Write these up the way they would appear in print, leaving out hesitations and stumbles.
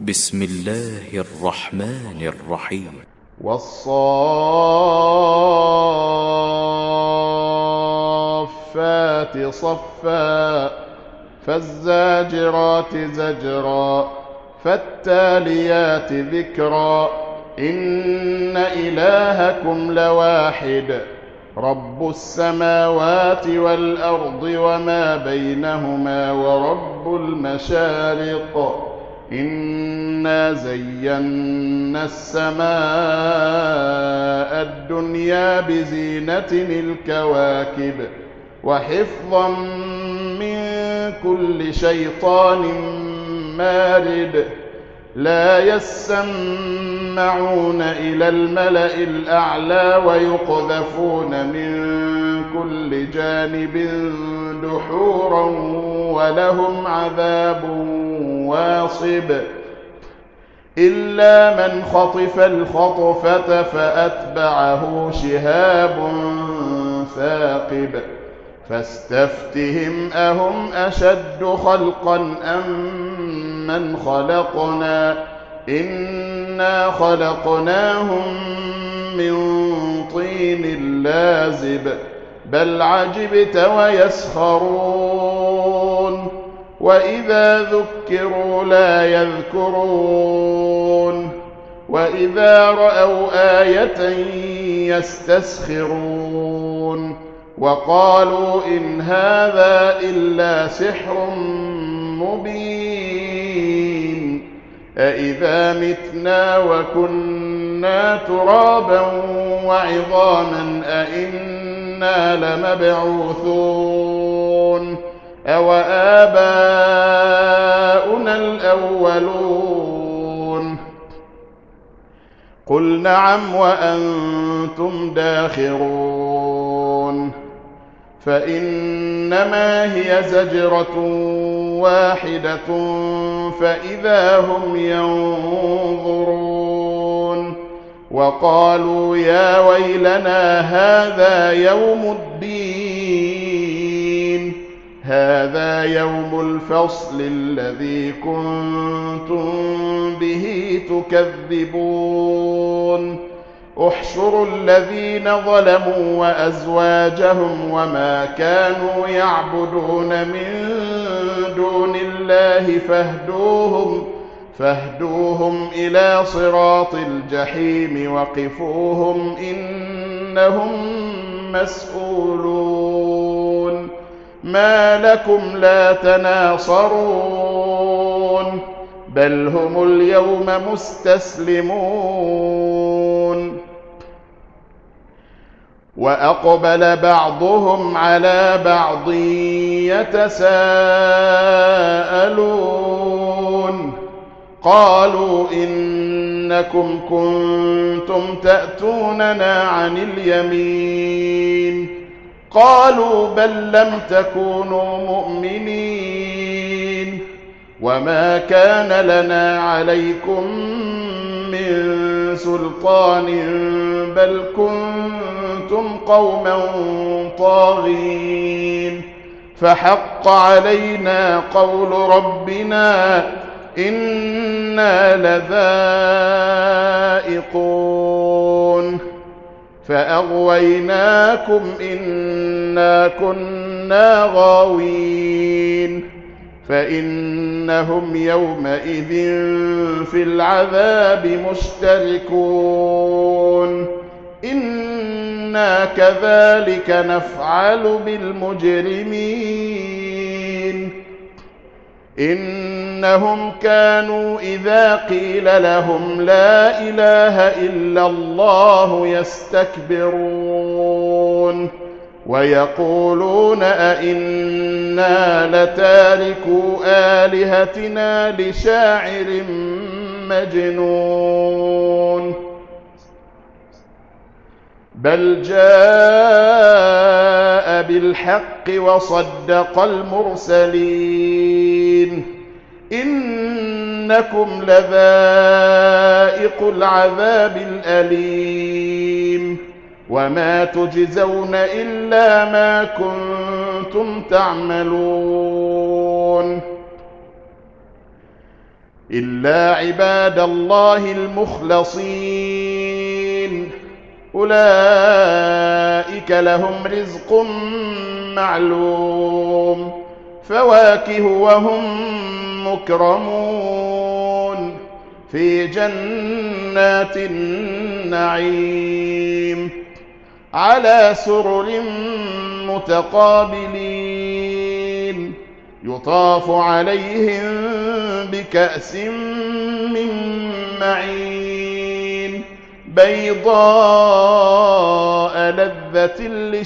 بسم الله الرحمن الرحيم. والصافات صفا فالزاجرات زجرا فالتاليات ذكرا إن إلهكم لواحد رب السماوات والأرض وما بينهما ورب المشارق إنا زينا السماء الدنيا بزينة الكواكب وحفظا من كل شيطان مارد لا يسمعون إلى الملأ الأعلى ويقذفون من كل جانب دحورا ولهم عذاب واصب إلا من خطف الخطفة فأتبعه شهاب ثاقب فاستفتهم أهم أشد خلقا أم من خلقنا إنا خلقناهم من طين لازب بل عجبت ويسخرون وإذا ذكروا لا يذكرون وإذا رأوا آية يستسخرون وقالوا إن هذا إلا سحر مبين أإذا متنا وكنا ترابا وعظاما أإنا لمبعوثون أوآباؤنا الأولون قل نعم وأنتم داخرون فإنما هي زجرة واحدة فإذا هم ينظرون وقالوا يا ويلنا هذا يوم الدين هذا يوم الفصل الذي كنتم به تكذبون احشروا الذين ظلموا وأزواجهم وما كانوا يعبدون من دون الله فاهدوهم إلى صراط الجحيم وقفوهم إنهم مسؤولون ما لكم لا تناصرون بل هم اليوم مستسلمون وأقبل بعضهم على بعض يتساءلون قالوا إنكم كنتم تأتوننا عن اليمين قالوا بل لم تكونوا مؤمنين وما كان لنا عليكم من سلطان بل كنتم قوما طاغين فحق علينا قول ربنا إنا لذائقون فأغويناكم إنا كنا غاوين فإنهم يومئذ في العذاب مشتركون إنا كذلك نفعل بالمجرمين إنهم كانوا إذا قيل لهم لا إله إلا الله يستكبرون ويقولون أئنا لتاركو آلهتنا لشاعر مجنون بل جاء بالحق وصدق المرسلين إنكم لذائق العذاب الأليم وما تجزون إلا ما كنتم تعملون إلا عباد الله المخلصين أولئك لهم رزق معلوم فواكه وهم مكرمون في جنات النعيم على سرر متقابلين يطاف عليهم بكأس من معين بيضاء لذة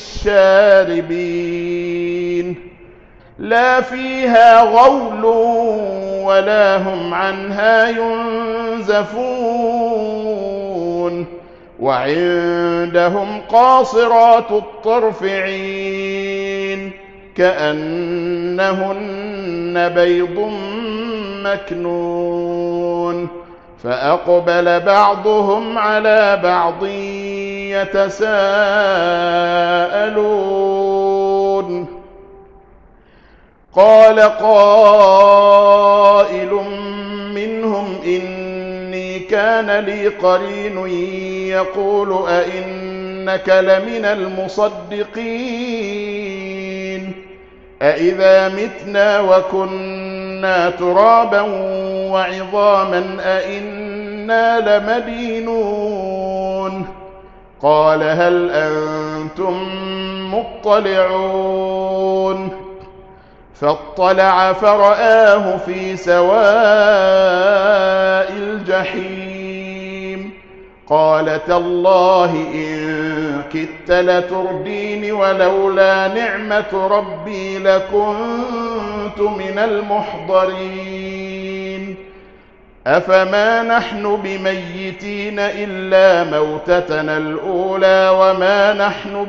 للشاربين لا فيها غول ولا هم عنها ينزفون وعندهم قاصرات الطرف عين كأنهن بيض مكنون فأقبل بعضهم على بعض يتساءلون قال قائل منهم إني كان لي قرين يقول أئنك لمن المصدقين أئذا متنا وكنا ترابا وعظاما أئنا لمدينون قال هل أنتم مطلعون فاطلع فرآه في سواء الجحيم قال تالله إن كدت لتردين ولولا نعمة ربي لكنت من المحضرين أفما نحن بميتين إلا موتتنا الأولى وما نحن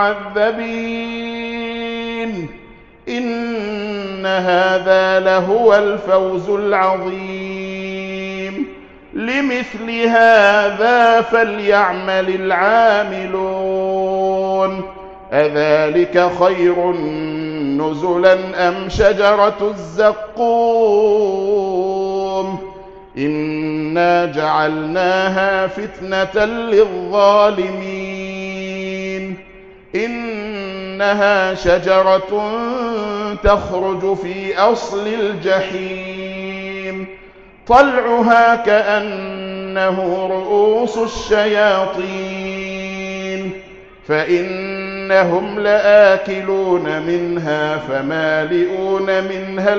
بمعذبين إن هذا لهو الفوز العظيم لمثل هذا فليعمل العاملون أذلك خير نزلا أم شجرة الزقوم إنا جعلناها فتنة للظالمين إنها شجرة تخرج في أصل الجحيم طلعها كأنه رؤوس الشياطين فإنهم لآكلون منها فمالئون منها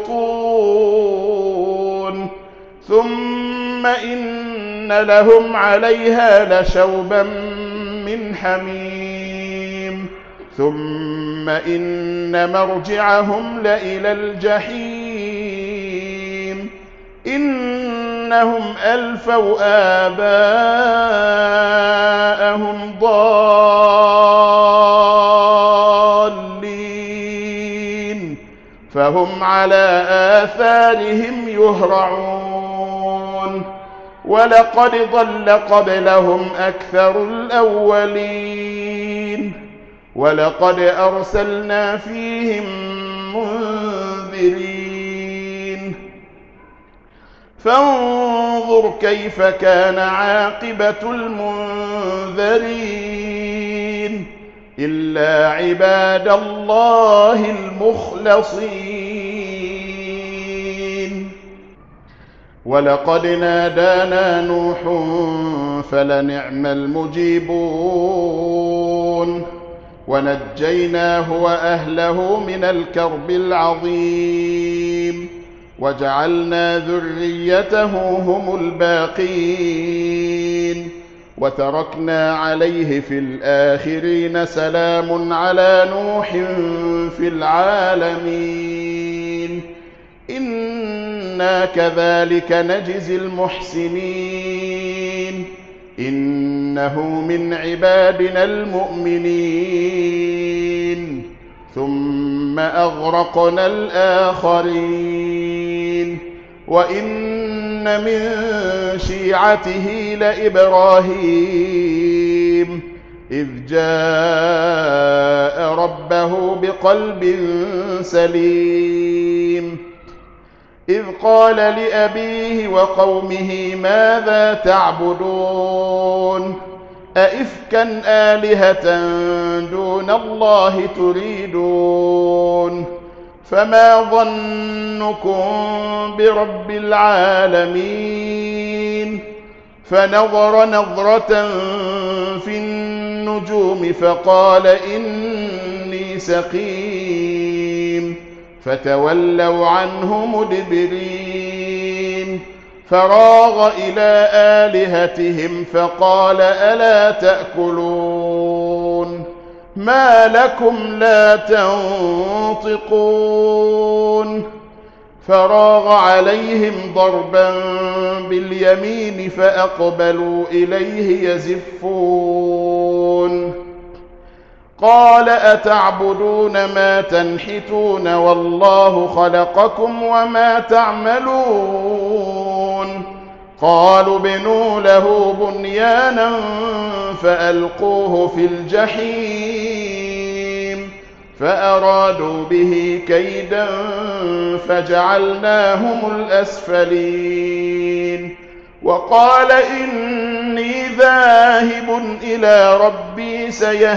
البطون ثم إن لهم عليها لشوبا من حميم ثم إن مرجعهم لإلى الجحيم إنهم ألفوا آباءهم ضالين فهم على آثارهم يهرعون ولقد ضل قبلهم أكثر الأولين ولقد أرسلنا فيهم منذرين فانظر كيف كان عاقبة المنذرين إلا عباد الله المخلصين ولقد نادانا نوح فلنعم المجيبون ونجيناه وأهله من الكرب العظيم وجعلنا ذريته هم الباقين وتركنا عليه في الآخرين سلام على نوح في العالمين إنا كذلك نجزي المحسنين إنه من عبادنا المؤمنين ثم أغرقنا الآخرين وإن من شيعته لإبراهيم إذ جاء ربه بقلب سليم إذ قال لأبيه وقومه ماذا تعبدون أئفكا آلهة دون الله تريدون فما ظنكم برب العالمين فنظر نظرة في النجوم فقال إني سقيم فتولوا عنه مدبرين فراغ إلى آلهتهم فقال ألا تأكلون ما لكم لا تنطقون فراغ عليهم ضربا باليمين فأقبلوا إليه يزفون قال أتعبدون ما تنحتون والله خلقكم وما تعملون قالوا ابنوا له بنيانا فألقوه في الجحيم فأرادوا به كيدا فجعلناهم الأسفلين وقال إني ذاهب إلى ربي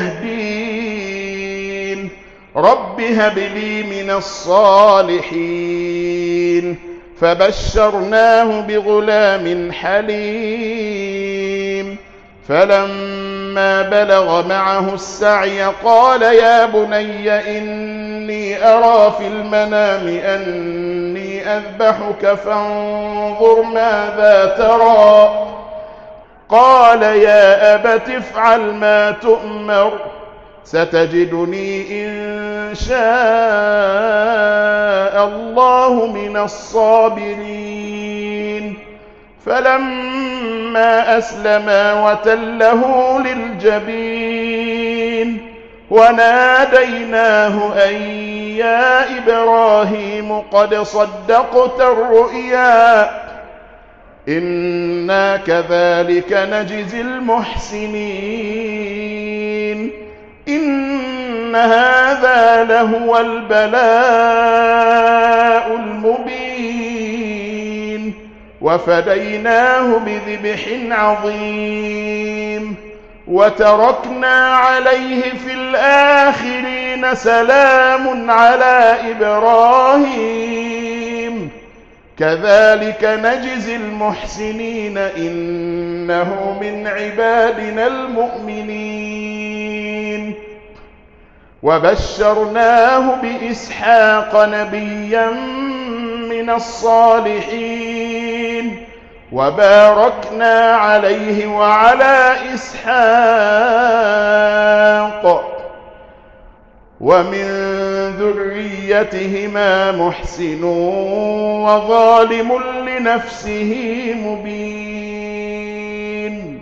سيهدين رب هب لي من الصالحين فبشرناه بغلام حليم فلما بلغ معه السعي قال يا بني إني أرى في المنام أني أذبحك فانظر ماذا ترى قال يا أبت افعل ما تؤمر ستجدني إن شاء الله من الصابرين فلما أسلما وتله للجبين وناديناه أن يا إبراهيم قد صدقت الرؤيا إنا كذلك نجزي المحسنين إن هذا لهو البلاء المبين وفديناه بذبح عظيم وتركنا عليه في الآخرين سلام على إبراهيم كذلك نجزي المحسنين إنه من عبادنا المؤمنين وبشرناه بإسحاق نبيا من الصالحين وباركنا عليه وعلى إسحاق ومن ذريتهما محسن وظالم لنفسه مبين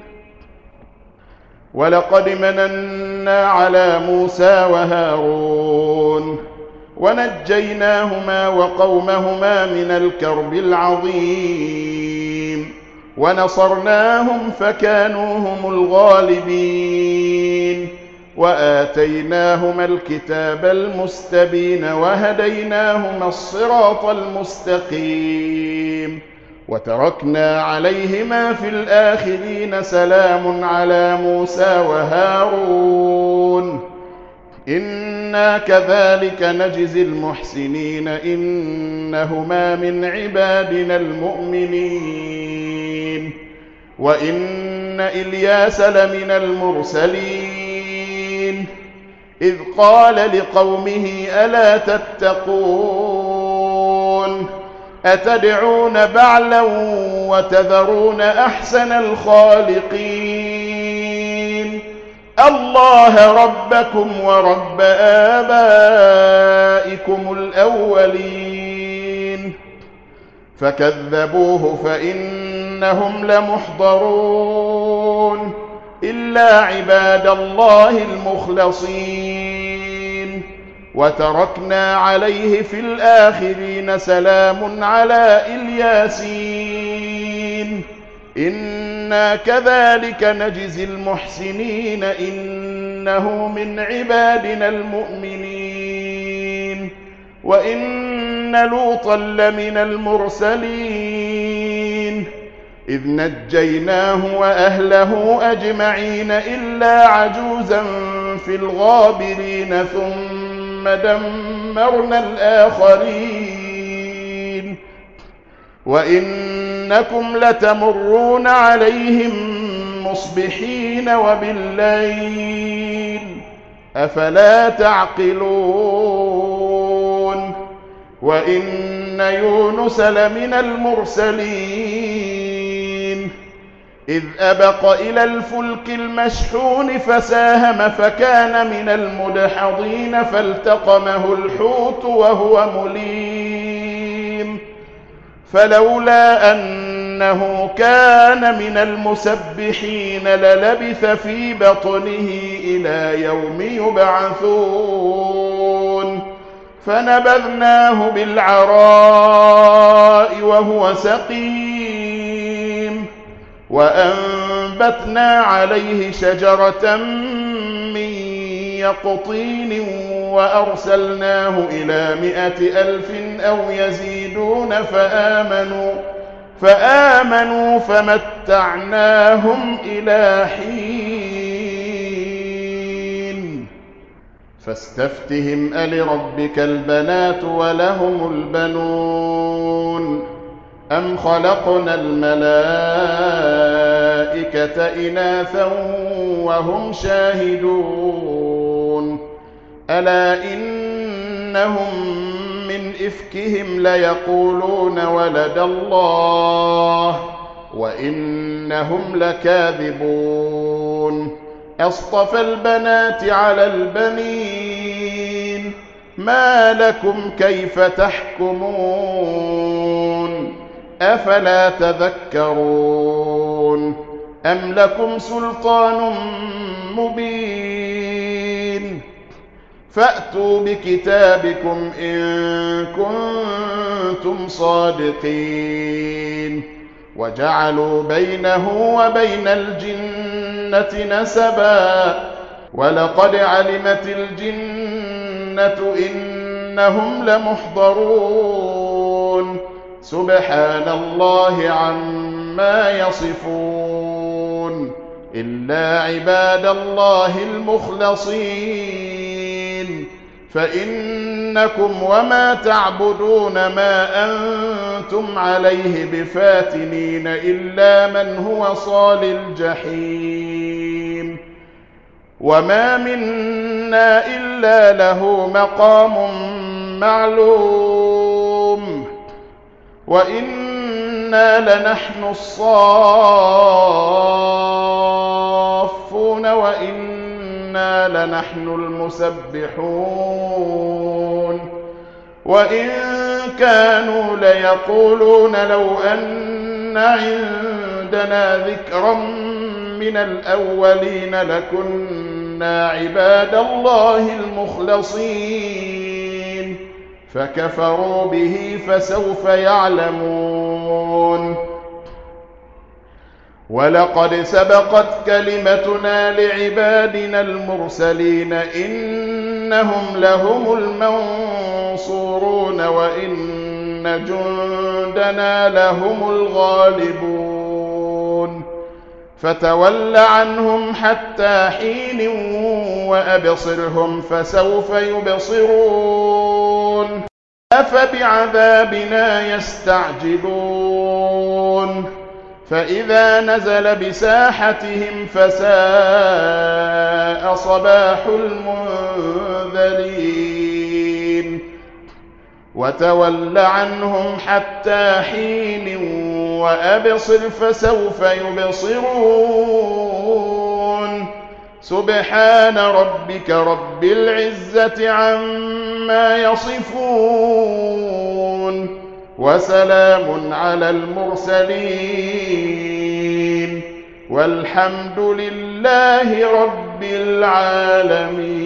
ولقد مننا على موسى وهارون ونجيناهما وقومهما من الكرب العظيم ونصرناهم فكانوا هم الغالبين وآتيناهما الكتاب المستبين وهديناهما الصراط المستقيم وتركنا عليهما في الآخرين سلام على موسى وهارون إنا كذلك نجزي المحسنين إنهما من عبادنا المؤمنين وإن إلياس لمن المرسلين إذ قال لقومه ألا تتقون أتدعون بعلا وتذرون أحسن الخالقين الله ربكم ورب آبائكم الأولين فكذبوه فإنهم لمحضرون إلا عباد الله المخلصين وتركنا عليه في الآخرين سلام على الياسين إنا كذلك نجزي المحسنين إنه من عبادنا المؤمنين وإن وإن لوطا لمن المرسلين إذ نجيناه وأهله أجمعين إلا عجوزا في الغابرين ثم دمرنا الآخرين وإنكم لتمرون عليهم مصبحين وبالليل أفلا تعقلون وإن يونس لمن المرسلين إذ أبق إلى الفلك المشحون فساهم فكان من المدحضين فالتقمه الحوت وهو مليم فلولا أنه كان من المسبحين للبث في بطنه إلى يوم يبعثون فنبذناه بالعراء وهو سقيم وأنبتنا عليه شجرة من يقطين وأرسلناه إلى 100,000 أو يزيدون فآمنوا فمتعناهم إلى حين فاستفتهم ألربك البنات ولهم البنون أم خلقنا الملائكة إناثا وهم شاهدون ألا إنهم من إفكهم ليقولون ولد الله وإنهم لكاذبون أصطفى البنات على البنين ما لكم كيف تحكمون أفلا تذكرون أم لكم سلطان مبين فأتوا بكتابكم إن كنتم صادقين وجعلوا بينه وبين الجنة نسبا ولقد علمت الجنة إنهم لمحضرون سبحان الله عما يصفون إلا عباد الله المخلصين فإنكم وما تعبدون ما أنتم عليه بفاتنين إلا من هو صال الجحيم وما منا إلا له مقام معلوم وإنا لنحن الصافون وإنا لنحن المسبحون وإن كانوا ليقولون لو أن عندنا ذكرا من الأولين لكنا عباد الله المخلصين فكفروا به فسوف يعلمون ولقد سبقت كلمتنا لعبادنا المرسلين إنهم لهم المنصورون وإن جندنا لهم الغالبون فتول عنهم حتى حين وأبصرهم فسوف يبصرون أفبعذابنا يستعجلون فإذا نزل بساحتهم فساء صباح المنذرين وتول عنهم حتى حين وأبصر فسوف يبصرون سبحان ربك رب العزة عما يصفون وسلام على المرسلين والحمد لله رب العالمين.